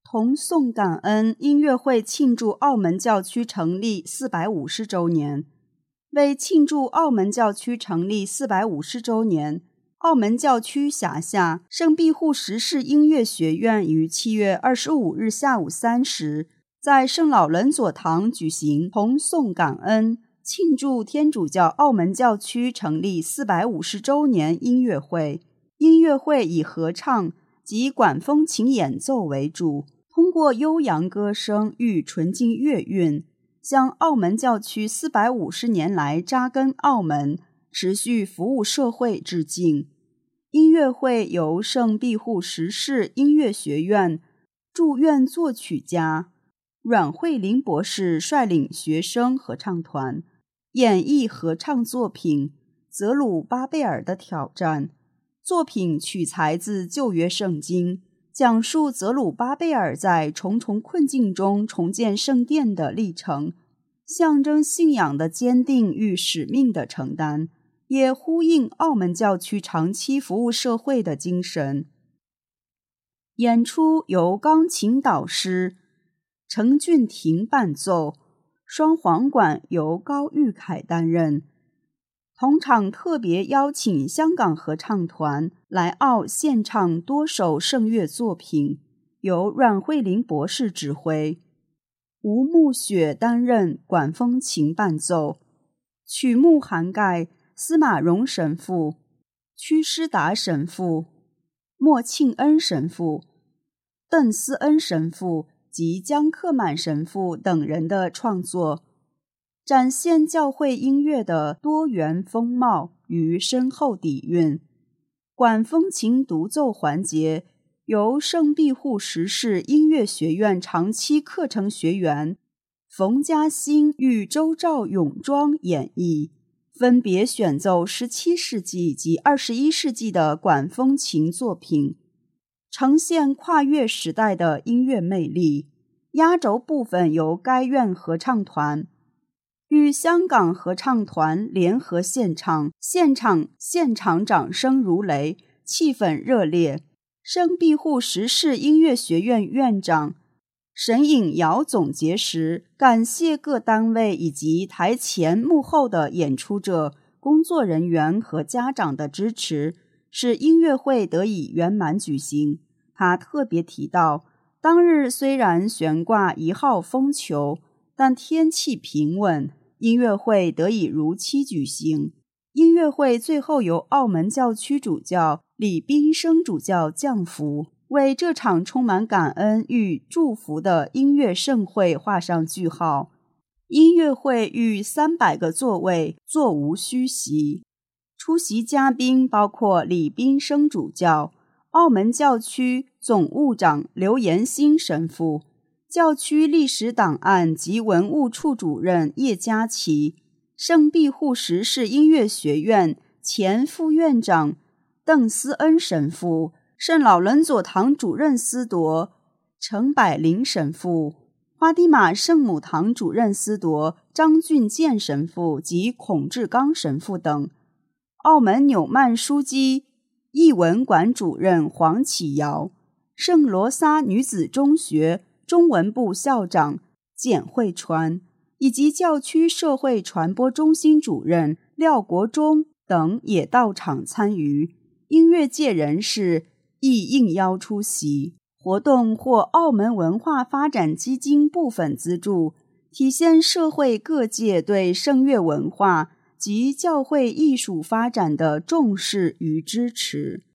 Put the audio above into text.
同颂感恩音乐会庆祝澳门教区成立450周年。为庆祝澳门教区成立450周年，澳门教区辖下圣庇护十世音乐学院于7月25日下午3时，在圣老人佐堂举行同颂感恩庆祝天主教澳门教区成立450周年音乐会。音乐会以合唱及管风琴演奏为主，通过悠扬歌声与纯净乐韵，向澳门教区450年来扎根澳门、持续服务社会致敬。音乐会由圣庇护十世音乐学院驻院作曲家阮慧玲博士率领学生合唱团演绎合唱作品《泽鲁巴贝尔的挑战》。作品取材自旧约圣经，讲述泽鲁巴贝尔在重重困境中重建圣殿的历程，象征信仰的坚定与使命的承担，也呼应澳门教区长期服务社会的精神。演出由钢琴导师程俊廷伴奏，双簧管由高玉凯担任。同场特别邀请香港合唱团来澳献唱多首圣乐作品，由阮慧玲博士指挥，吴慕雪担任管风琴伴奏。曲目涵盖司马荣神父、屈师达神父、莫庆恩神父、邓思恩神父及江克满神父等人的创作，展现教会音乐的多元风貌与深厚底蕴。管风琴独奏环节由圣庇护十世音乐学院长期课程学员冯嘉欣与周兆永庄演绎，分别选奏17世纪及21世纪的管风琴作品，呈现跨越时代的音乐魅力。压轴部分由该院合唱团与香港合唱团联合献唱，现场掌声如雷，气氛热烈。圣庇护十世音乐学院院长沈颖尧总结时，感谢各单位以及台前幕后的演出者、工作人员和家长的支持，使音乐会得以圆满举行。他特别提到，当日虽然悬挂1号风球，但天气平稳，音乐会得以如期举行。音乐会最后由澳门教区主教李斌生主教降福，为这场充满感恩与祝福的音乐盛会画上句号。音乐会逾300个座位，座无虚席。出席嘉宾包括李斌生主教、澳门教区总务长刘延兴神父、教区历史档案及文物处主任叶嘉琪、圣庇护十世音乐学院前副院长邓思恩神父、圣老人佐堂主任司铎程百灵神父、花地玛圣母堂主任司铎张俊健神父及孔志刚神父等，澳门纽曼枢机艺文馆主任黄启尧、圣罗撒女子中学中文部校长简慧川，以及教区社会传播中心主任廖国忠等也到场参与。音乐界人士亦应邀出席。活动获澳门文化发展基金部分资助，体现社会各界对圣乐文化及教会艺术发展的重视与支持。